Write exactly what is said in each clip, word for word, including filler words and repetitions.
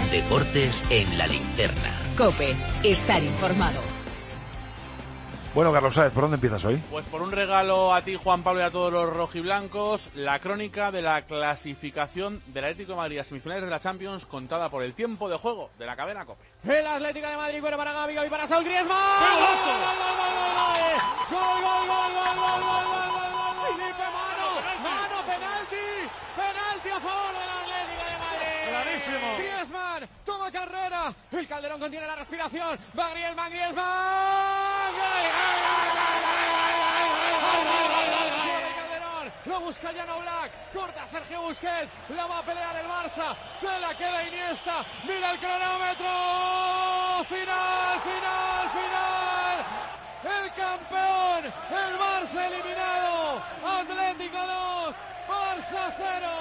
Deportes en la Linterna. COPE, estar informado. Bueno, Carlos Sáez, ¿por dónde empiezas hoy? Pues por un regalo a ti, Juan Pablo, y a todos los rojiblancos, la crónica de la clasificación del Atlético de Madrid a semifinales de la Champions, contada por el tiempo de juego de la cadena COPE. El Atlético de Madrid, bueno para Gavi, Gavi para Saúl Griezmann. ¡Gol, gol, gol, gol, gol, gol, gol, gol, gol! Felipe, mano, mano, penalti, penalti a favor del Atlético de Madrid. Clarísimo. Griezmann toma carrera, el Calderón contiene la respiración, va Griezmann, Griezmann. ¡Gol, gol, lo busca Jan Oblak, corta Sergio Busquets, la va a pelear el Barça, se la queda Iniesta, mira el cronómetro, final, final, final, el campeón, el Barça eliminado, Atlético dos, Barça cero.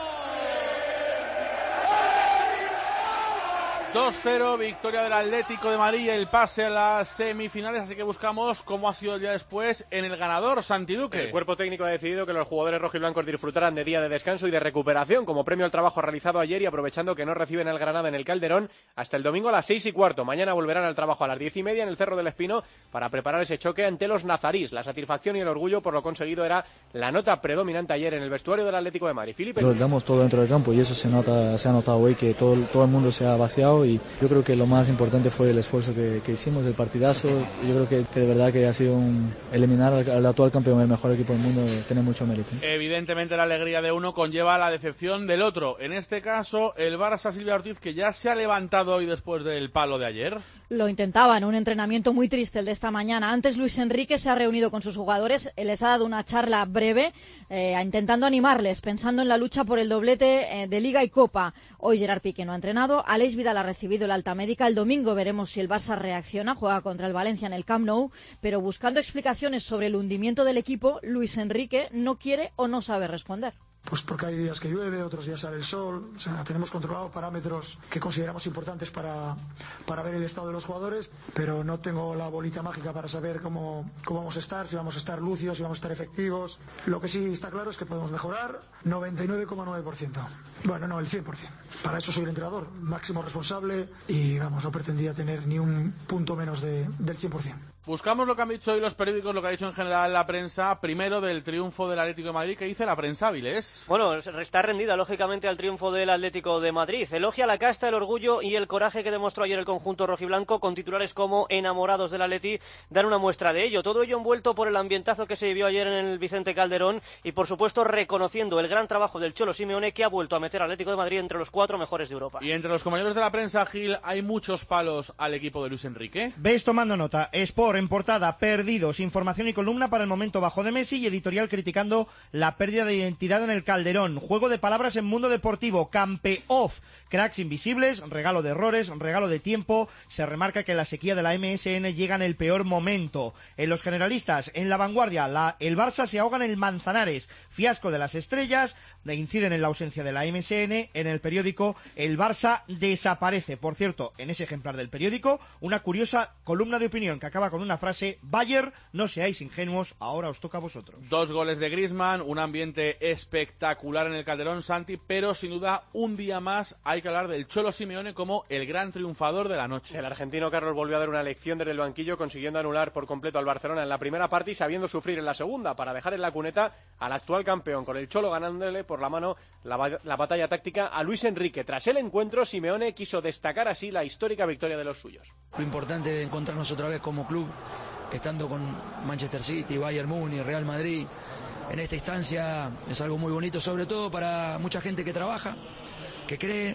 dos cero, victoria del Atlético de Madrid, el pase a las semifinales, así que buscamos cómo ha sido el día después en el ganador, Santi Duque. El cuerpo técnico ha decidido que los jugadores rojiblancos disfrutarán de día de descanso y de recuperación como premio al trabajo realizado ayer y aprovechando que no reciben al Granada en el Calderón hasta el domingo a las seis y cuarto. Mañana volverán al trabajo a las diez y media en el Cerro del Espino para preparar ese choque ante los nazarís. La satisfacción y el orgullo por lo conseguido era la nota predominante ayer en el vestuario del Atlético de Madrid. Felipe. Lo damos todo dentro del campo y eso se nota, se ha notado hoy, que todo, todo el mundo se ha vaciado. Y yo creo que lo más importante fue el esfuerzo que, que hicimos, el partidazo. Yo creo que, que de verdad que ha sido un, eliminar al, al actual campeón, el mejor equipo del mundo, tiene mucho mérito. Evidentemente la alegría de uno conlleva la decepción del otro. En este caso, el Barça, Silvia Ortiz, que ya se ha levantado hoy después del palo de ayer. Lo intentaban, un entrenamiento muy triste el de esta mañana. Antes Luis Enrique se ha reunido con sus jugadores, les ha dado una charla breve, eh, intentando animarles, pensando en la lucha por el doblete eh, de Liga y Copa. Hoy Gerard Piqué no ha entrenado, Aleix Vidal ha recibido el alta médica. El domingo veremos si el Barça reacciona, juega contra el Valencia en el Camp Nou, pero buscando explicaciones sobre el hundimiento del equipo, Luis Enrique no quiere o no sabe responder. Pues porque hay días que llueve, otros días sale el sol, o sea, tenemos controlados parámetros que consideramos importantes para, para ver el estado de los jugadores, pero no tengo la bolita mágica para saber cómo, cómo vamos a estar, si vamos a estar lucios, si vamos a estar efectivos. Lo que sí está claro es que podemos mejorar noventa y nueve coma nueve por ciento. Bueno, no, el cien por ciento. Para eso soy el entrenador, máximo responsable y, vamos, no pretendía tener ni un punto menos de, del cien por ciento. Buscamos lo que han dicho hoy los periódicos, lo que ha dicho en general la prensa, primero del triunfo del Atlético de Madrid. ¿Qué dice la prensa, Vilés? Bueno, está rendida lógicamente al triunfo del Atlético de Madrid. Elogia la casta, el orgullo y el coraje que demostró ayer el conjunto rojiblanco, con titulares como enamorados del Atleti, dan una muestra de ello. Todo ello envuelto por el ambientazo que se vivió ayer en el Vicente Calderón y, por supuesto, reconociendo el gran trabajo del Cholo Simeone, que ha vuelto a meter al Atlético de Madrid entre los cuatro mejores de Europa. Y entre los compañeros de la prensa, Gil, hay muchos palos al equipo de Luis Enrique. Ves tomando nota, Sport en portada, perdidos, información y columna para el momento bajo de Messi y editorial criticando la pérdida de identidad en el Calderón. Juego de palabras en Mundo Deportivo, campe-off, cracks invisibles, regalo de errores, regalo de tiempo. Se remarca que la sequía de la M S N llega en el peor momento. En los generalistas, en La Vanguardia, la, el Barça se ahoga en el Manzanares, fiasco de las estrellas, inciden en la ausencia de la M S N. En el periódico, el Barça desaparece. Por cierto, en ese ejemplar del periódico, una curiosa columna de opinión que acaba con una frase: Bayern, no seáis ingenuos, ahora os toca a vosotros. Dos goles de Griezmann, un ambiente espectacular en el Calderón, Santi, pero sin duda un día más hay que hablar del Cholo Simeone como el gran triunfador de la noche. El argentino Carlos volvió a dar una lección desde el banquillo, consiguiendo anular por completo al Barcelona en la primera parte y sabiendo sufrir en la segunda para dejar en la cuneta al actual campeón, con el Cholo ganándole por la mano la, la batalla táctica a Luis Enrique. Tras el encuentro, Simeone quiso destacar así la histórica victoria de los suyos. Lo importante de encontrarnos otra vez como club, estando con Manchester City, Bayern Múnich, Real Madrid, en esta instancia es algo muy bonito, sobre todo para mucha gente que trabaja, que cree,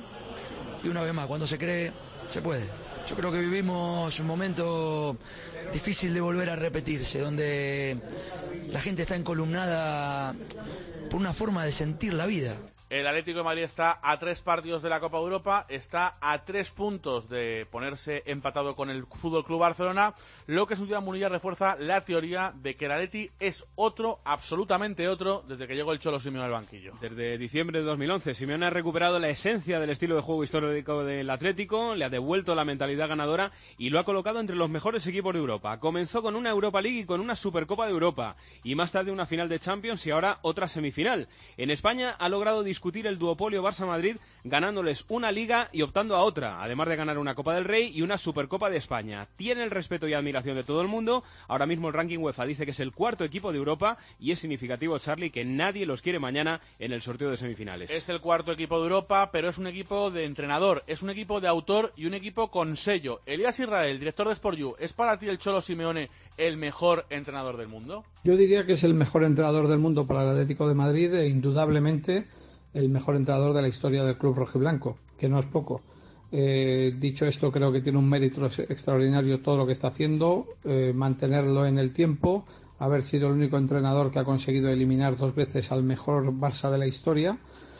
y una vez más, cuando se cree, se puede. Yo creo que vivimos un momento difícil de volver a repetirse, donde la gente está encolumnada por una forma de sentir la vida. El Atlético de Madrid está a tres partidos de la Copa de Europa, está a tres puntos de ponerse empatado con el F C Barcelona, lo que sin duda Munilla refuerza la teoría de que el Atleti es otro, absolutamente otro, desde que llegó el Cholo Simeone al banquillo. Desde diciembre de dos mil once, Simeone ha recuperado la esencia del estilo de juego histórico del Atlético, le ha devuelto la mentalidad ganadora y lo ha colocado entre los mejores equipos de Europa. Comenzó con una Europa League y con una Supercopa de Europa, y más tarde una final de Champions y ahora otra semifinal. En España ha logrado discutir el duopolio Barça-Madrid ganándoles una Liga y optando a otra, además de ganar una Copa del Rey y una Supercopa de España. Tiene el respeto y admiración de todo el mundo. Ahora mismo el ranking UEFA dice que es el cuarto equipo de Europa y es significativo, Charlie, que nadie los quiere mañana en el sorteo de semifinales. Es el cuarto equipo de Europa, pero es un equipo de entrenador, es un equipo de autor y un equipo con sello. Elías Israel, director de Sport U, ¿es para ti el Cholo Simeone el mejor entrenador del mundo? Yo diría que es el mejor entrenador del mundo para el Atlético de Madrid e indudablemente el mejor entrenador de la historia del club rojiblanco, que no es poco. Eh, dicho esto, creo que tiene un mérito extraordinario todo lo que está haciendo, eh, mantenerlo en el tiempo, haber sido el único entrenador que ha conseguido eliminar dos veces al mejor Barça de la historia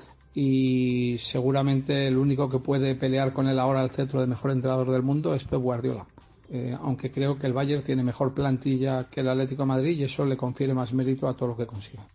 y seguramente el único que puede pelear con él ahora al centro de mejor entrenador del mundo es Pep Guardiola. Eh, aunque creo que el Bayern tiene mejor plantilla que el Atlético de Madrid y eso le confiere más mérito a todo lo que consiga.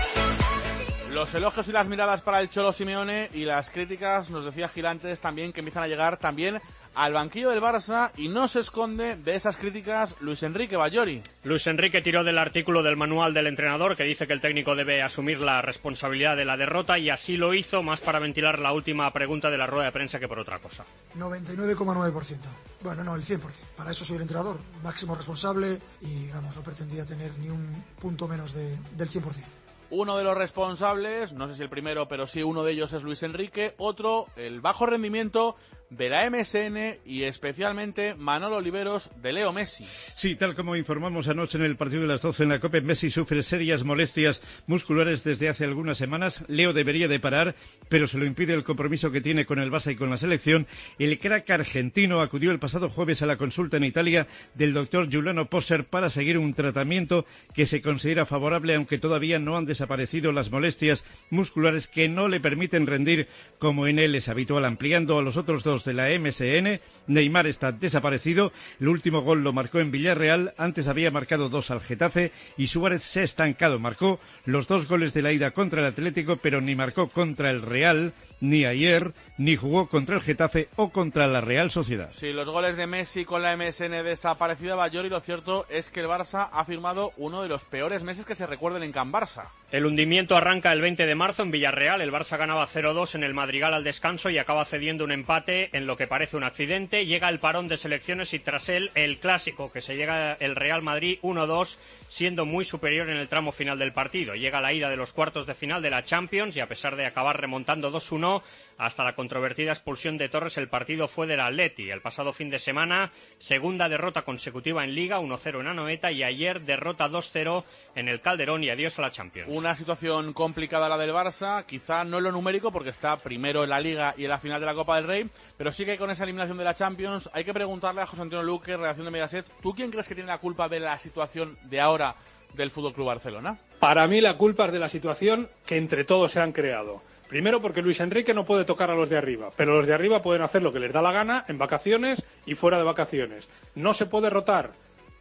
Los elogios y las miradas para el Cholo Simeone y las críticas, nos decía Gilantes también, que empiezan a llegar también al banquillo del Barça y no se esconde de esas críticas Luis Enrique Ballori. Luis Enrique tiró del artículo del manual del entrenador que dice que el técnico debe asumir la responsabilidad de la derrota y así lo hizo, más para ventilar la última pregunta de la rueda de prensa que por otra cosa. noventa y nueve coma nueve por ciento. Bueno, no, el cien por ciento. Para eso soy el entrenador, máximo responsable y, vamos, no pretendía tener ni un punto menos de, del cien por ciento. Uno de los responsables, no sé si el primero, pero sí uno de ellos es Luis Enrique. Otro, el bajo rendimiento de la M S N y especialmente Manolo Oliveros de Leo Messi. Sí, tal como informamos anoche en el partido de las doce en la Copa, Messi sufre serias molestias musculares desde hace algunas semanas. Leo debería de parar, pero se lo impide el compromiso que tiene con el Barça y con la selección. El crack argentino acudió el pasado jueves a la consulta en Italia del doctor Giuliano Posser para seguir un tratamiento que se considera favorable, aunque todavía no han desaparecido las molestias musculares que no le permiten rendir como en él es habitual. Ampliando a los otros dos de la M S N, Neymar está desaparecido, el último gol lo marcó en Villarreal, antes había marcado dos al Getafe y Suárez se ha estancado, marcó los dos goles de la ida contra el Atlético, pero ni marcó contra el Real, ni ayer, ni jugó contra el Getafe o contra la Real Sociedad. Sí, los goles de Messi con la M S N desaparecida, Ballori, lo cierto es que el Barça ha firmado uno de los peores meses que se recuerden en Can Barça. El hundimiento arranca el veinte de marzo en Villarreal, el Barça ganaba cero dos en el Madrigal al descanso y acaba cediendo un empate en lo que parece un accidente. Llega el parón de selecciones y tras él el clásico, que se llega el Real Madrid uno dos, siendo muy superior en el tramo final del partido. Llega la ida de los cuartos de final de la Champions y a pesar de acabar remontando dos uno, hasta la controvertida expulsión de Torres, el partido fue del Atleti. El pasado fin de semana, segunda derrota consecutiva en Liga, uno cero en Anoeta, y ayer derrota dos cero en el Calderón y adiós a la Champions. Una situación complicada la del Barça, quizá no en lo numérico porque está primero en la Liga y en la final de la Copa del Rey, pero sí que con esa eliminación de la Champions hay que preguntarle a José Antonio Luque, redacción de Mediaset, ¿tú quién crees que tiene la culpa de la situación de ahora del F C Barcelona? Para mí la culpa es de la situación que entre todos se han creado. Primero porque Luis Enrique no puede tocar a los de arriba, pero los de arriba pueden hacer lo que les da la gana en vacaciones y fuera de vacaciones. No se puede rotar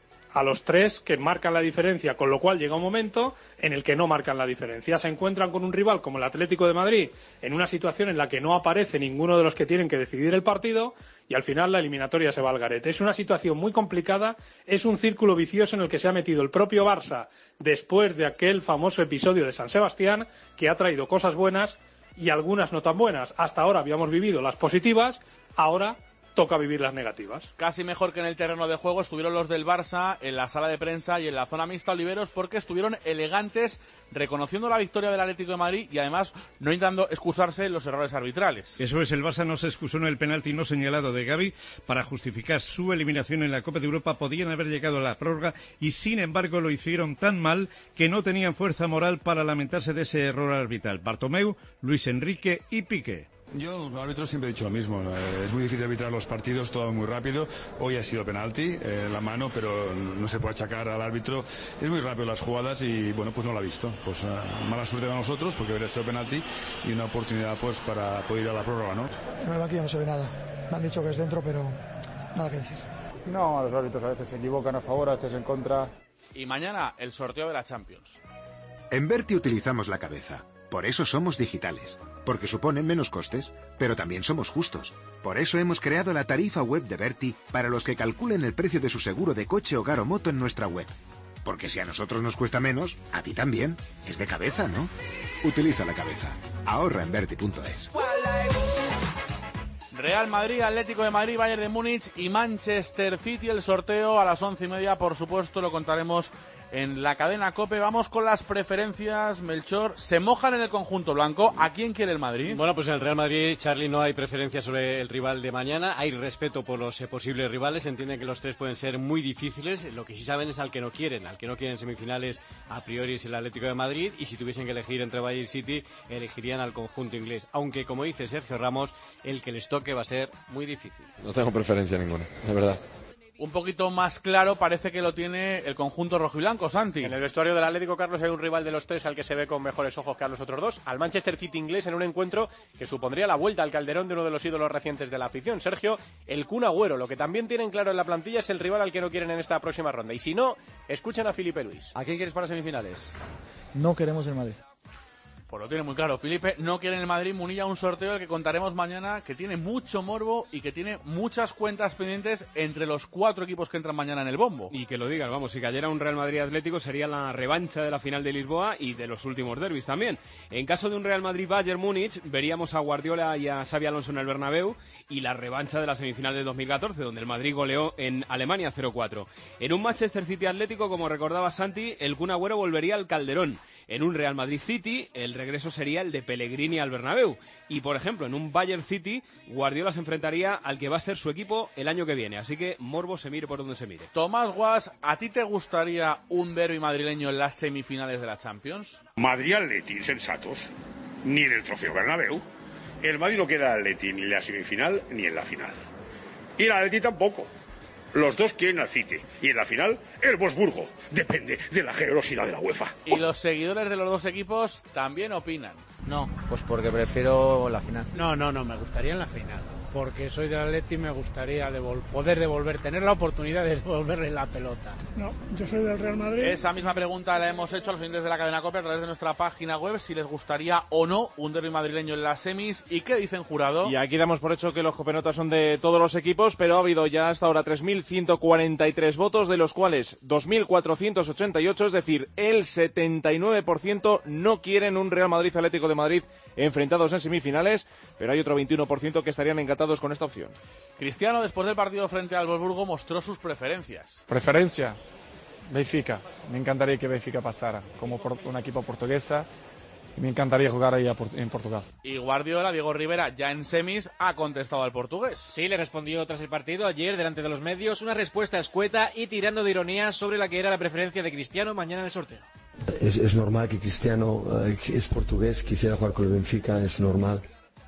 a los tres que marcan la diferencia, con lo cual llega un momento en el que no marcan la diferencia. Se encuentran con un rival como el Atlético de Madrid en una situación en la que no aparece ninguno de los que tienen que decidir el partido y al final la eliminatoria se va al garete. Es una situación muy complicada, es un círculo vicioso en el que se ha metido el propio Barça después de aquel famoso episodio de San Sebastián, que ha traído cosas buenas y algunas no tan buenas. Hasta ahora habíamos vivido las positivas, ahora toca vivir las negativas. Casi mejor que en el terreno de juego estuvieron los del Barça en la sala de prensa y en la zona mixta, Oliveros, porque estuvieron elegantes reconociendo la victoria del Atlético de Madrid y además no intentando excusarse en los errores arbitrales. Eso es, el Barça no se excusó en el penalti no señalado de Gavi para justificar su eliminación en la Copa de Europa. Podían haber llegado a la prórroga y sin embargo lo hicieron tan mal que no tenían fuerza moral para lamentarse de ese error arbitral. Bartomeu, Luis Enrique y Piqué. Yo, los árbitros, siempre he dicho lo mismo. Es muy difícil arbitrar los partidos, todo muy rápido. Hoy ha sido penalti, eh, la mano, pero no se puede achacar al árbitro. Es muy rápido las jugadas y, bueno, pues no lo ha visto. Pues uh, mala suerte para nosotros, porque debería ser penalti y una oportunidad, pues, para poder ir a la prórroga, ¿no? En el banquillo no se ve nada. Me han dicho que es dentro, pero nada que decir. No, los árbitros a veces se equivocan a favor, a veces en contra. Y mañana, el sorteo de la Champions. En Berti utilizamos la cabeza. Por eso somos digitales, porque suponen menos costes, pero también somos justos. Por eso hemos creado la tarifa web de Berti para los que calculen el precio de su seguro de coche, hogar o moto en nuestra web. Porque si a nosotros nos cuesta menos, a ti también. Es de cabeza, ¿no? Utiliza la cabeza. Ahorra en Berti punto es. Real Madrid, Atlético de Madrid, Bayern de Múnich y Manchester City. El sorteo a las once y media, por supuesto, lo contaremos en la cadena COPE. Vamos con las preferencias, Melchor. Se mojan en el conjunto blanco. ¿A quién quiere el Madrid? Bueno, pues en el Real Madrid, Charlie, no hay preferencia sobre el rival de mañana. Hay respeto por los eh, posibles rivales. Entienden que los tres pueden ser muy difíciles. Lo que sí saben es al que no quieren. Al que no quieren semifinales a priori es el Atlético de Madrid. Y si tuviesen que elegir entre Bayern y City, elegirían al conjunto inglés. Aunque, como dice Sergio Ramos, el que les toque va a ser muy difícil. No tengo preferencia ninguna, de verdad. Un poquito más claro parece que lo tiene el conjunto rojiblanco, Santi. En el vestuario del Atlético, Carlos, hay un rival de los tres al que se ve con mejores ojos que a los otros dos, al Manchester City inglés, en un encuentro que supondría la vuelta al Calderón de uno de los ídolos recientes de la afición, Sergio, el Kun Agüero. Lo que también tienen claro en la plantilla es el rival al que no quieren en esta próxima ronda. Y si no, escuchen a Felipe Luis. ¿A quién quieres para semifinales? No queremos el Madrid. Pues lo tiene muy claro. Felipe no quiere en el Madrid. Munilla, un sorteo del que contaremos mañana, que tiene mucho morbo y que tiene muchas cuentas pendientes entre los cuatro equipos que entran mañana en el bombo. Y que lo digas, vamos, si cayera un Real Madrid Atlético sería la revancha de la final de Lisboa y de los últimos derbis también. En caso de un Real Madrid Bayern Múnich, veríamos a Guardiola y a Xabi Alonso en el Bernabéu y la revancha de la semifinal de dos mil catorce, donde el Madrid goleó en Alemania cero cuatro. En un Manchester City Atlético, como recordaba Santi, el Kun Agüero volvería al Calderón. En un Real Madrid City, el regreso sería el de Pellegrini al Bernabéu. Y, por ejemplo, en un Bayern City, Guardiola se enfrentaría al que va a ser su equipo el año que viene. Así que morbo se mire por donde se mire. Tomás Guas, ¿a ti te gustaría un derbi madrileño en las semifinales de la Champions? Madrid-Atleti, insensatos. Ni en el Trofeo Bernabéu. El Madrid no queda Atleti ni en la semifinal ni en la final. Y el Atleti tampoco. Los dos quieren al City. Y en la final, el Wolfsburgo. Depende de la generosidad de la UEFA. Y los seguidores de los dos equipos también opinan. No, pues porque prefiero la final. No, no, no, me gustaría en la final. Porque soy del Atleti y me gustaría devol- poder devolver, tener la oportunidad de devolverle la pelota. No, yo soy del Real Madrid. Esa misma pregunta la hemos hecho a los oyentes de la cadena COPE a través de nuestra página web, si les gustaría o no un derbi madrileño en las semis. ¿Y qué dicen, jurado? Y aquí damos por hecho que los copenotas son de todos los equipos, pero ha habido ya hasta ahora tres mil ciento cuarenta y tres votos, de los cuales dos mil cuatrocientos ochenta y ocho, es decir, el setenta y nueve por ciento no quieren un Real Madrid Atlético de Madrid enfrentados en semifinales, pero hay otro veintiuno por ciento que estarían encantados con esta opción. Cristiano, después del partido frente al Wolfsburgo, mostró sus preferencias. Preferencia, Benfica. Me encantaría que Benfica pasara como por, un equipo portuguesa. Y me encantaría jugar ahí a, en Portugal. Y Guardiola, Diego Rivera, ya en semis, ha contestado al portugués. Sí, le respondió tras el partido ayer delante de los medios una respuesta escueta y tirando de ironía sobre la que era la preferencia de Cristiano mañana en el sorteo. Es, es normal que Cristiano eh, es portugués, quisiera jugar con el Benfica, es normal.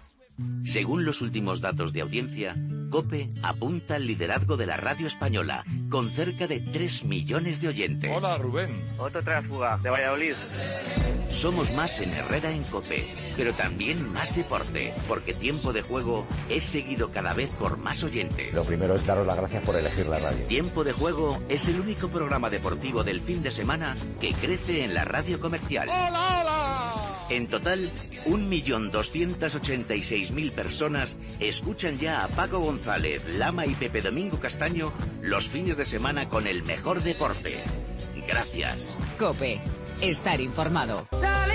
Según los últimos datos de audiencia, COPE apunta al liderazgo de la radio española, con cerca de tres millones de oyentes. Hola, Rubén. Otro tránsfuga de Valladolid. Somos más en Herrera en COPE, pero también más deporte, porque Tiempo de Juego es seguido cada vez por más oyentes. Lo primero es daros las gracias por elegir la radio. Tiempo de Juego es el único programa deportivo del fin de semana que crece en la radio comercial. ¡Hola, hola! En total, un millón doscientos ochenta y seis mil personas escuchan ya a Paco González, Lama y Pepe Domingo Castaño los fines de semana con el mejor deporte. Gracias. COPE. Estar informado.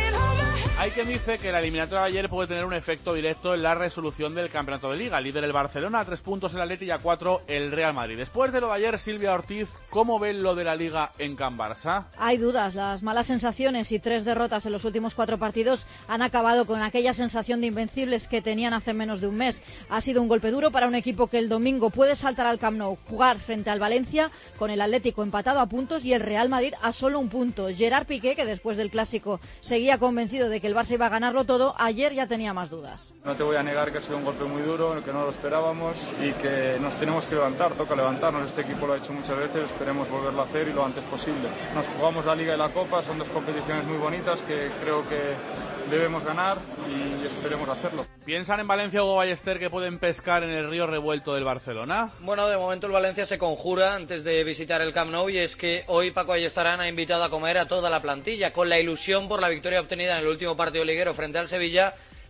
Hay quien dice que la eliminatoria de ayer puede tener un efecto directo en la resolución del campeonato de Liga. Líder el Barcelona, a tres puntos el Atleti y a cuatro el Real Madrid. Después de lo de ayer, Silvia Ortiz, ¿cómo ven lo de la Liga en Can Barça? Hay dudas. Las malas sensaciones y tres derrotas en los últimos cuatro partidos han acabado con aquella sensación de invencibles que tenían hace menos de un mes. Ha sido un golpe duro para un equipo que el domingo puede saltar al Camp Nou, jugar frente al Valencia con el Atlético empatado a puntos y el Real Madrid a solo un punto. Gerard Piqué, que después del Clásico seguía convencido de que el Barça iba a ganarlo todo, ayer ya tenía más dudas. No te voy a negar que ha sido un golpe muy duro, que no lo esperábamos y que nos tenemos que levantar, toca levantarnos. Este equipo lo ha hecho muchas veces, esperemos volverlo a hacer y lo antes posible. Nos jugamos la Liga y la Copa, son dos competiciones muy bonitas que creo que debemos ganar y esperemos hacerlo. ¿Piensan en Valencia, Hugo Ballester, que pueden pescar en el río revuelto del Barcelona? Bueno, de momento el Valencia se conjura antes de visitar el Camp Nou y es que hoy Paco Ayestarán ha invitado a comer a toda la plantilla con la ilusión por la victoria obtenida en el último partido liguero frente al Sevilla,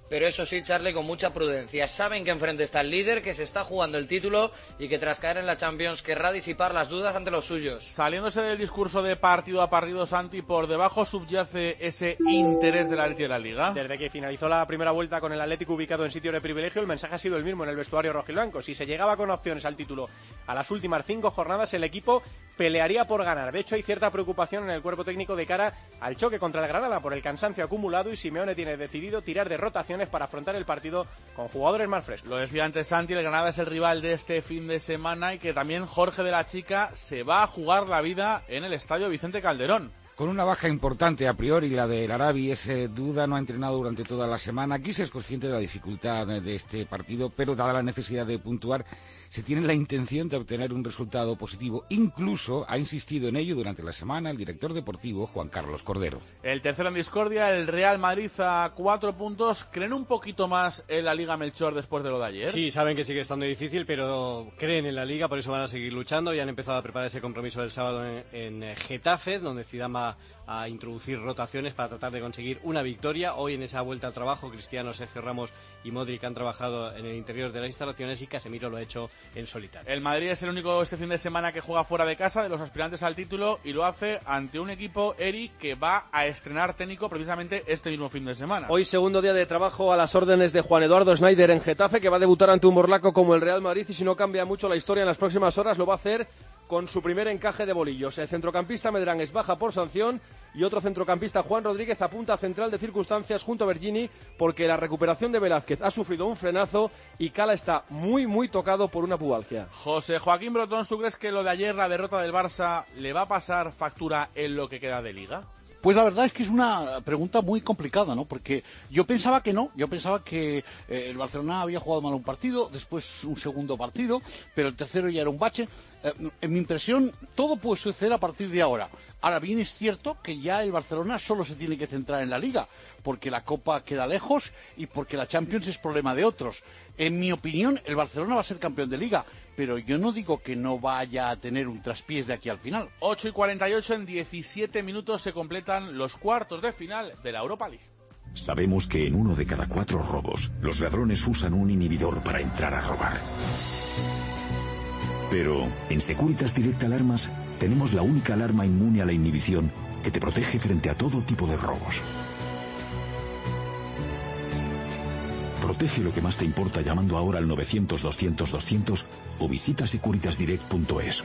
pero eso sí, Charlie, con mucha prudencia. Saben que enfrente está el líder, que se está jugando el título y que tras caer en la Champions querrá disipar las dudas ante los suyos. Saliéndose del discurso de partido a partido, Santi, por debajo subyace ese interés del Atleti de la Liga. Desde que finalizó la primera vuelta con el Atlético ubicado en sitio de privilegio, el mensaje ha sido el mismo en el vestuario rojiblanco. Si se llegaba con opciones al título a las últimas cinco jornadas, el equipo pelearía por ganar. De hecho, hay cierta preocupación en el cuerpo técnico de cara al choque contra el Granada por el cansancio acumulado, y Simeone tiene decidido tirar de rotaciones para afrontar el partido con jugadores más frescos. Lo decía antes Santi, el Granada es el rival de este fin de semana y que también Jorge de la Chica se va a jugar la vida en el estadio Vicente Calderón. Con una baja importante a priori, la del Arabi, ese duda, no ha entrenado durante toda la semana. Aquí se es consciente de la dificultad de este partido, pero dada la necesidad de puntuar, se tiene la intención de obtener un resultado positivo. Incluso ha insistido en ello durante la semana el director deportivo Juan Carlos Cordero. El tercero en discordia, el Real Madrid a cuatro puntos. ¿Creen un poquito más en la Liga, Melchor, después de lo de ayer? Sí, saben que sigue estando difícil, pero creen en la Liga, por eso van a seguir luchando y han empezado a preparar ese compromiso del sábado en, en Getafe, donde Zidane va a introducir rotaciones para tratar de conseguir una victoria. Hoy en esa vuelta al trabajo, Cristiano, Sergio Ramos y Modric han trabajado en el interior de las instalaciones y Casemiro lo ha hecho en solitario. El Madrid es el único este fin de semana que juega fuera de casa de los aspirantes al título y lo hace ante un equipo, Eric, que va a estrenar técnico precisamente este mismo fin de semana. Hoy segundo día de trabajo a las órdenes de Juan Eduardo Schneider en Getafe, que va a debutar ante un morlaco como el Real Madrid, y si no cambia mucho la historia en las próximas horas lo va a hacer con su primer encaje de bolillos. El centrocampista Medrán es baja por sanción y otro centrocampista, Juan Rodríguez, apunta a central de circunstancias junto a Bergini, porque la recuperación de Velázquez ha sufrido un frenazo y Cala está muy muy tocado por una pubalgia. José Joaquín Brotons, ¿tú crees que lo de ayer, la derrota del Barça, le va a pasar factura en lo que queda de Liga? Pues la verdad es que es una pregunta muy complicada, ¿no? Porque yo pensaba que no, yo pensaba que eh, el Barcelona había jugado mal un partido, después un segundo partido, pero el tercero ya era un bache. Eh, en mi impresión, todo puede suceder a partir de ahora. Ahora bien, es cierto que ya el Barcelona solo se tiene que centrar en la Liga, porque la Copa queda lejos y porque la Champions es problema de otros. En mi opinión, el Barcelona va a ser campeón de Liga, pero yo no digo que no vaya a tener un traspiés de aquí al final. ocho y cuarenta y ocho, en diecisiete minutos se completan los cuartos de final de la Europa League. Sabemos que en uno de cada cuatro robos, los ladrones usan un inhibidor para entrar a robar. Pero en Securitas Direct Alarmas tenemos la única alarma inmune a la inhibición que te protege frente a todo tipo de robos. Protege lo que más te importa llamando ahora al novecientos doscientos doscientos o visita securitas direct punto es.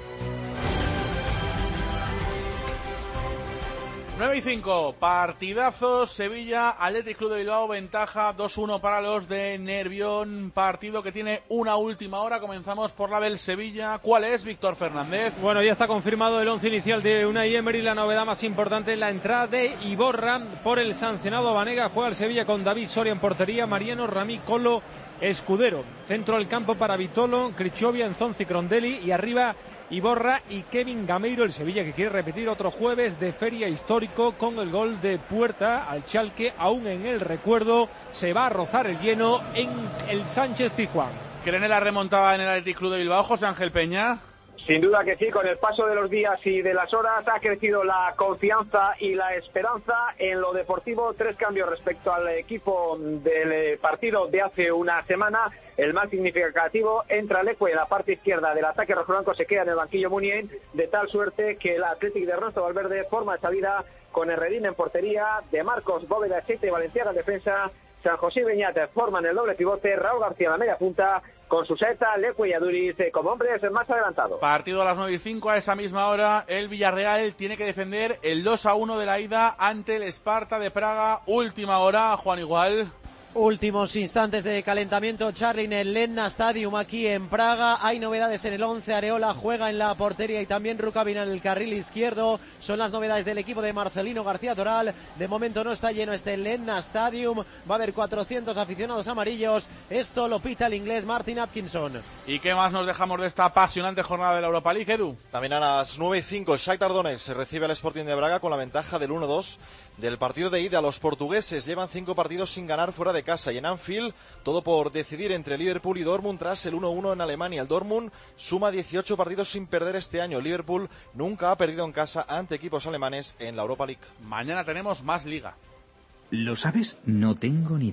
nueve y cinco, partidazos, Sevilla, Athletic Club de Bilbao, ventaja dos uno para los de Nervión, partido que tiene una última hora. Comenzamos por la del Sevilla. ¿Cuál es, Víctor Fernández? Bueno, ya está confirmado el once inicial de Unai Emery. La novedad más importante es la entrada de Iborra por el sancionado Banega. Juega el Sevilla con David Soria en portería, Mariano, Ramí, Colo, Escudero. Centro del campo para Vitolo, Crichovia, Enzonzi, Crondelli y arriba Iborra y Kevin Gameiro. El Sevilla que quiere repetir otro jueves de feria histórico con el gol de puerta al Schalke. Aún en el recuerdo se va a rozar el lleno en el Sánchez Pizjuán. ¿Creen en la remontada en el Athletic Club de Bilbao, José Ángel Peña? Sin duda que sí, con el paso de los días y de las horas ha crecido la confianza y la esperanza en lo deportivo. Tres cambios respecto al equipo del partido de hace una semana. El más significativo, entra Leque en la parte izquierda del ataque rojiblanco, se queda en el banquillo Muniain, de tal suerte que el Athletic de Ernesto Valverde forma esa vida con Herrerín en portería, De Marcos, Bóveda, Echeite y Valenciaga en defensa, San José y Beñat forman el doble pivote, Raúl García en la media punta, con Suseta, Leque y Aduriz como hombres más adelantados. Partido a las nueve y cinco, a esa misma hora el Villarreal tiene que defender el dos a uno de la ida ante el Sparta de Praga. Última hora, Juan Igual. Últimos instantes de calentamiento, Charlie, en el Lendna Stadium aquí en Praga. Hay novedades en el once. Areola juega en la portería y también Rukavina en el carril izquierdo. Son las novedades del equipo de Marcelino García Toral. De momento no está lleno este Lendna Stadium. Va a haber cuatrocientos aficionados amarillos. Esto lo pita el inglés Martin Atkinson. ¿Y qué más nos dejamos de esta apasionante jornada de la Europa League, Edu? También a las nueve y cinco, el Shakhtar Donetsk se recibe al Sporting de Braga con la ventaja del uno dos del partido de ida. Los portugueses llevan cinco partidos sin ganar fuera de casa y en Anfield todo por decidir entre Liverpool y Dortmund tras el uno uno en Alemania. El Dortmund suma dieciocho partidos sin perder este año. Liverpool nunca ha perdido en casa ante equipos alemanes en la Europa League. Mañana tenemos más Liga. ¿Lo sabes? No tengo ni idea.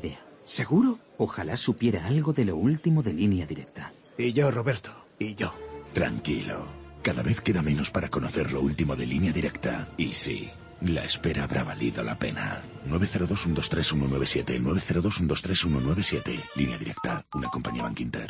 ¿Seguro? Ojalá supiera algo de lo último de Línea Directa. Y yo, Roberto, y yo. Tranquilo. Cada vez queda menos para conocer lo último de Línea Directa. Y sí, la espera habrá valido la pena. nueve cero dos, uno dos tres, uno nueve siete. nueve cero dos, uno dos tres, uno nueve siete. Línea Directa, una compañía Bankinter.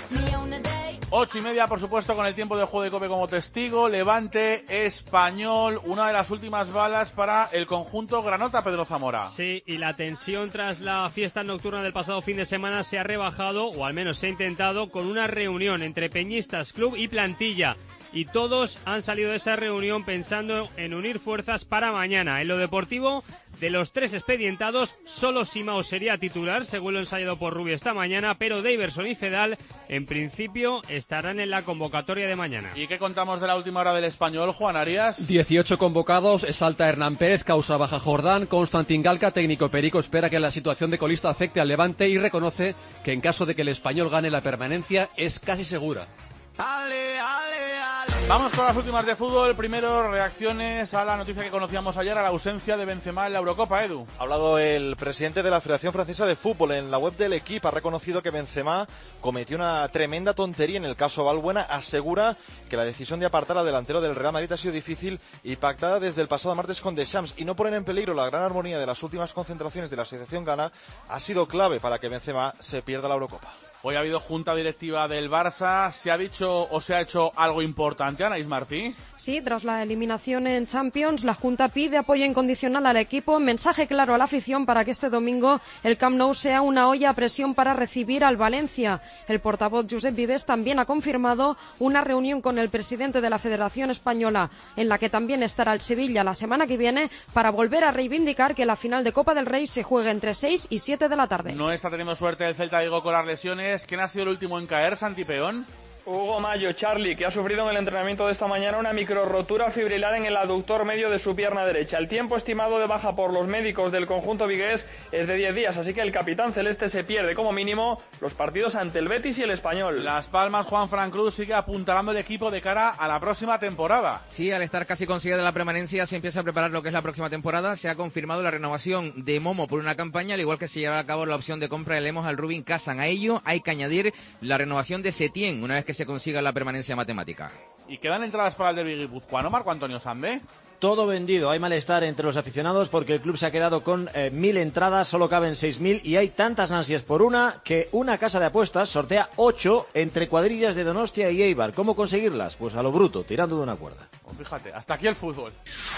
Ocho y media, por supuesto, con el tiempo de juego de COPE como testigo. Levante, Español, una de las últimas balas para el conjunto granota, Pedro Zamora. Sí, y la tensión tras la fiesta nocturna del pasado fin de semana se ha rebajado, o al menos se ha intentado, con una reunión entre peñistas, club y plantilla. Y todos han salido de esa reunión pensando en unir fuerzas para mañana. En lo deportivo, de los tres expedientados, solo Simao sería titular, según lo ensayado por Rubio esta mañana, pero Daverson y Fedal, en principio, estarán en la convocatoria de mañana. ¿Y qué contamos de la última hora del Español, Juan Arias? dieciocho convocados, salta Hernán Pérez, causa baja Jordán, Constantín Galca, técnico Perico, espera que la situación de colista afecte al Levante y reconoce que en caso de que el Español gane la permanencia, es casi segura. Ale, ale, ale. Vamos con las últimas de fútbol. Primero, reacciones a la noticia que conocíamos ayer, a la ausencia de Benzema en la Eurocopa, Edu. Ha hablado el presidente de la Federación Francesa de Fútbol. En la web del equipo ha reconocido que Benzema cometió una tremenda tontería en el caso Valbuena. Asegura que la decisión de apartar al delantero del Real Madrid ha sido difícil y pactada desde el pasado martes con Deschamps, y no poner en peligro la gran armonía de las últimas concentraciones de la Asociación Ghana ha sido clave para que Benzema se pierda la Eurocopa. Hoy ha habido junta directiva del Barça. ¿Se ha dicho o se ha hecho algo importante, Anaís Martí? Sí, tras la eliminación en Champions, la Junta pide apoyo incondicional al equipo, mensaje claro a la afición para que este domingo el Camp Nou sea una olla a presión para recibir al Valencia. El portavoz Josep Vives también ha confirmado una reunión con el presidente de la Federación Española, en la que también estará el Sevilla la semana que viene, para volver a reivindicar que la final de Copa del Rey se juegue entre seis y siete de la tarde. No está teniendo suerte el Celta Vigo con las lesiones. ¿Quién ha sido el último en caer, Santi Peón? Hugo Mayo, Charlie, que ha sufrido en el entrenamiento de esta mañana una microrotura fibrilar en el aductor medio de su pierna derecha. El tiempo estimado de baja por los médicos del conjunto vigués es de diez días, así que el capitán celeste se pierde como mínimo los partidos ante el Betis y el Español. Las Palmas, Juan Fran Cruz sigue apuntalando el equipo de cara a la próxima temporada. Sí, al estar casi conseguida la permanencia, se empieza a preparar lo que es la próxima temporada. Se ha confirmado la renovación de Momo por una campaña, al igual que se llevará a cabo la opción de compra de Lemos al Rubin Kazan. A ello hay que añadir la renovación de Setién, una vez que se consiga la permanencia matemática. ¿Y quedan entradas para el derbi guipuzcoano, Marco Antonio Sambe? Todo vendido. Hay malestar entre los aficionados porque el club se ha quedado con eh, mil entradas, solo caben seis mil y hay tantas ansias por una que una casa de apuestas sortea ocho entre cuadrillas de Donostia y Eibar. ¿Cómo conseguirlas? Pues a lo bruto, tirando de una cuerda. Pues fíjate, hasta aquí el fútbol.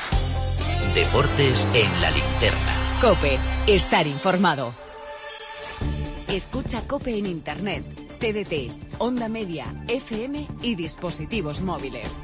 Deportes en la linterna. COPE, estar informado. Escucha COPE en Internet, T D T, Onda Media, F M y dispositivos móviles.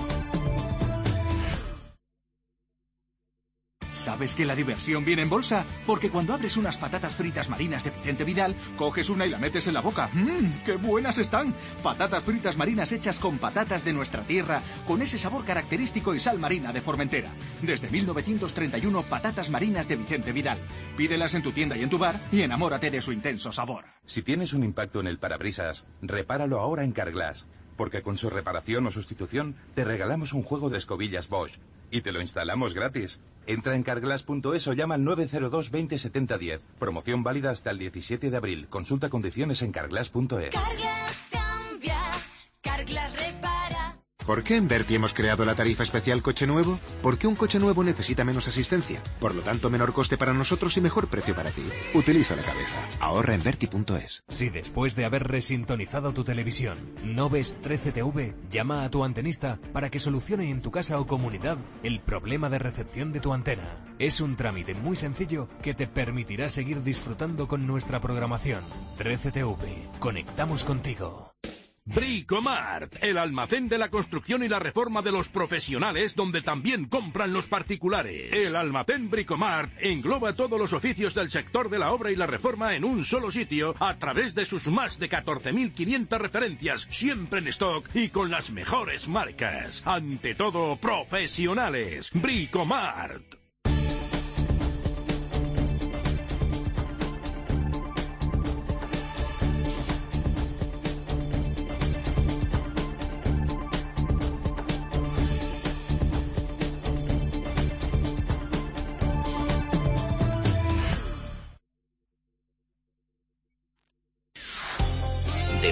¿Sabes que la diversión viene en bolsa? Porque cuando abres unas patatas fritas marinas de Vicente Vidal, coges una y la metes en la boca. ¡Mmm, qué buenas están! Patatas fritas marinas hechas con patatas de nuestra tierra, con ese sabor característico y sal marina de Formentera. Desde mil novecientos treinta y uno, patatas marinas de Vicente Vidal. Pídelas en tu tienda y en tu bar y enamórate de su intenso sabor. Si tienes un impacto en el parabrisas, repáralo ahora en Carglass, porque con su reparación o sustitución te regalamos un juego de escobillas Bosch y te lo instalamos gratis. Entra en carglass punto es o llama al nueve cero dos, veinte, setenta, diez. Promoción válida hasta el diecisiete de abril. Consulta condiciones en carglass punto es. Carglass cambia, Carglass repara. ¿Por qué en Verti hemos creado la tarifa especial coche nuevo? Porque un coche nuevo necesita menos asistencia. Por lo tanto, menor coste para nosotros y mejor precio para ti. Utiliza la cabeza. Ahorra en Verti punto es. Si después de haber resintonizado tu televisión no ves trece T V, llama a tu antenista para que solucione en tu casa o comunidad el problema de recepción de tu antena. Es un trámite muy sencillo que te permitirá seguir disfrutando con nuestra programación. trece T V. Conectamos contigo. Bricomart, el almacén de la construcción y la reforma de los profesionales, donde también compran los particulares. El almacén Bricomart engloba todos los oficios del sector de la obra y la reforma en un solo sitio, a través de sus más de catorce mil quinientas referencias, siempre en stock y con las mejores marcas. Ante todo, profesionales. Bricomart.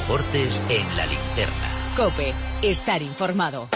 Deportes en la linterna. COPE, estar informado.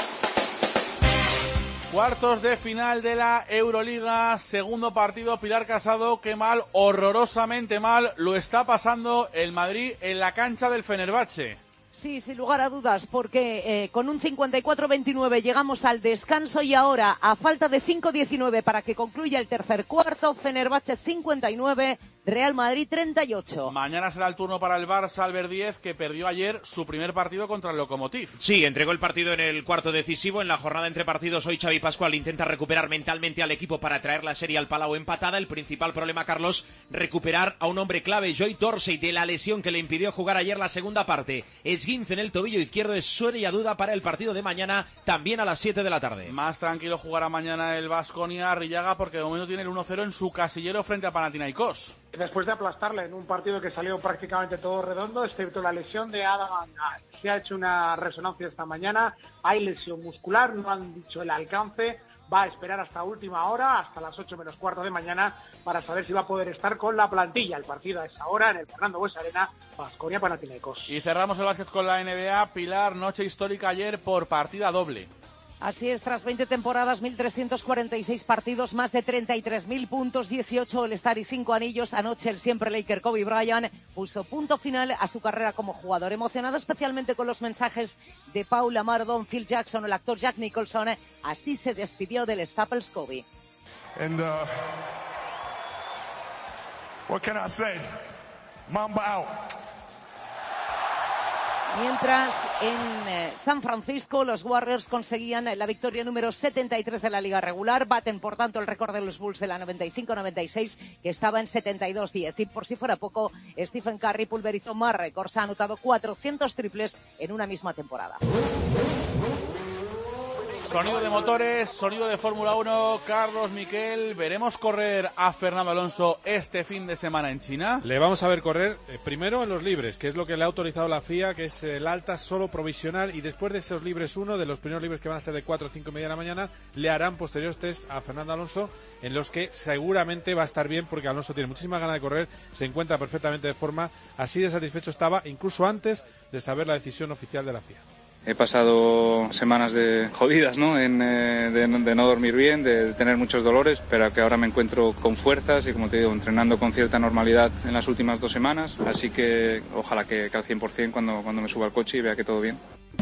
Cuartos de final de la Euroliga, segundo partido, Pilar Casado, qué mal, horrorosamente mal, lo está pasando el Madrid en la cancha del Fenerbahce. Sí, sin lugar a dudas, porque eh, con un cincuenta y cuatro veintinueve llegamos al descanso y ahora, a falta de cinco diecinueve para que concluya el tercer cuarto, Fenerbahce cincuenta y nueve, Real Madrid treinta y ocho. Mañana será el turno para el Barça Albert Diez, que perdió ayer su primer partido contra el Lokomotiv. Sí, entregó el partido en el cuarto decisivo. En la jornada entre partidos hoy Xavi Pascual intenta recuperar mentalmente al equipo para traer la serie al Palau empatada. El principal problema, Carlos, recuperar a un hombre clave, Joy Dorsey, de la lesión que le impidió jugar ayer la segunda parte. Esguince en el tobillo izquierdo es seria duda para el partido de mañana, también a las siete de la tarde. Más tranquilo jugará mañana el Baskonia Arrillaga, porque de momento tiene el uno cero en su casillero frente a Panathinaikos. Después de aplastarle en un partido que salió prácticamente todo redondo, excepto la lesión de Adam Angel. Se ha hecho una resonancia esta mañana, hay lesión muscular, no han dicho el alcance, va a esperar hasta última hora, hasta las ocho menos cuarto de mañana, para saber si va a poder estar con la plantilla. El partido a esa hora en el Fernando Buesa Arena, Baskonia Panathinaikos. Y cerramos el básquet con la N B A. Pilar, noche histórica ayer por partida doble. Así es, tras veinte temporadas, mil trescientos cuarenta y seis partidos, más de treinta y tres mil puntos, dieciocho All-Star y cinco anillos. Anoche el siempre Laker Kobe Bryant puso punto final a su carrera como jugador. Emocionado especialmente con los mensajes de Paul Amardon, Phil Jackson, el actor Jack Nicholson. Así se despidió del Staples Kobe. And, uh, what can I say? Mamba out. Mientras en eh, San Francisco los Warriors conseguían la victoria número setenta y tres de la liga regular, baten por tanto el récord de los Bulls de la noventa y cinco noventa y seis que estaba en setenta y dos diez. Y por si fuera poco, Stephen Curry pulverizó más récords, ha anotado cuatrocientos triples en una misma temporada. Sonido de motores, sonido de Fórmula uno, Carlos Miquel, ¿veremos correr a Fernando Alonso este fin de semana en China? Le vamos a ver correr eh, primero en los libres, que es lo que le ha autorizado la F I A, que es el alta solo provisional, y después de esos libres uno, de los primeros libres que van a ser de cuatro o cinco y media de la mañana, le harán posteriores test a Fernando Alonso, en los que seguramente va a estar bien, porque Alonso tiene muchísima ganas de correr, se encuentra perfectamente de forma, así de satisfecho estaba, incluso antes de saber la decisión oficial de la F I A. He pasado semanas de jodidas, ¿no? En, eh, de, de no dormir bien, de tener muchos dolores, pero que ahora me encuentro con fuerzas y, como te digo, entrenando con cierta normalidad en las últimas dos semanas. Así que ojalá que, que al cien por ciento cuando, cuando me suba al coche y vea que todo bien.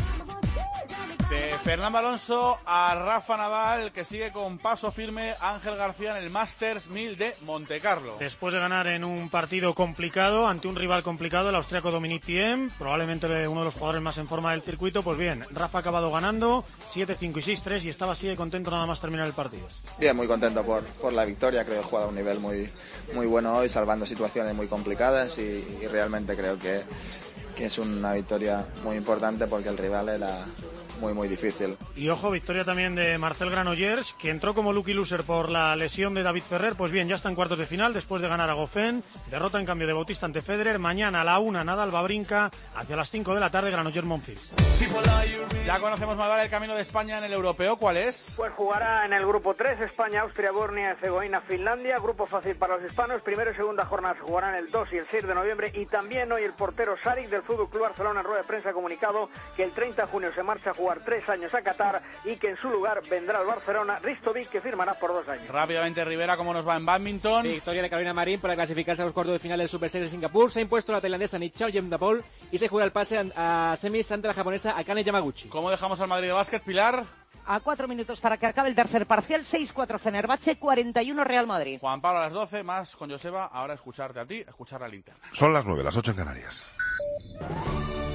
De Fernando Alonso a Rafa Nadal, que sigue con paso firme Ángel García en el Masters mil de Montecarlo. Después de ganar en un partido complicado, ante un rival complicado, el austriaco Dominic Thiem, probablemente uno de los jugadores más en forma del circuito, pues bien, Rafa ha acabado ganando siete cinco y seis tres y estaba así de contento nada más terminar el partido. Bien, muy contento por, por la victoria, creo que he jugado a un nivel muy, muy bueno hoy, salvando situaciones muy complicadas y, y realmente creo que, que es una victoria muy importante porque el rival era muy muy difícil. Y ojo, victoria también de Marcel Granollers, que entró como lucky loser por la lesión de David Ferrer. Pues bien, ya está en cuartos de final después de ganar a Goffin. Derrota en cambio de Bautista ante Federer. Mañana a la una Nadal Wawrinka, hacia las cinco de la tarde Granollers Monfils. Ya conocemos más el camino de España en el europeo. ¿Cuál es? Pues jugará en el grupo tres, España, Austria, Bosnia, Herzegovina, Finlandia. Grupo fácil para los hispanos. Primero y segunda jornada se jugarán el dos y el seis de noviembre. Y también hoy el portero Saric del Fútbol Club Barcelona en rueda de prensa ha comunicado que el treinta de junio se marcha a jugar tres años a Qatar y que en su lugar vendrá el Barcelona Ristovic, que firmará por dos años. Rápidamente, Rivera, ¿cómo nos va en badminton? Victoria de Carolina Marín para clasificarse a los cuartos de final del Super Series de Singapur. Se ha impuesto la tailandesa Nichao Yemdapol y se juega el pase a, a semis ante la japonesa Akane Yamaguchi. ¿Cómo dejamos al Madrid de básquet, Pilar? A cuatro minutos para que acabe el tercer parcial, seis cuatro Fenerbahce, cuarenta y uno Real Madrid. Juan Pablo a las doce, más con Joseba, ahora escucharte a ti, escuchar la linterna. Son las nueve, las ocho en Canarias.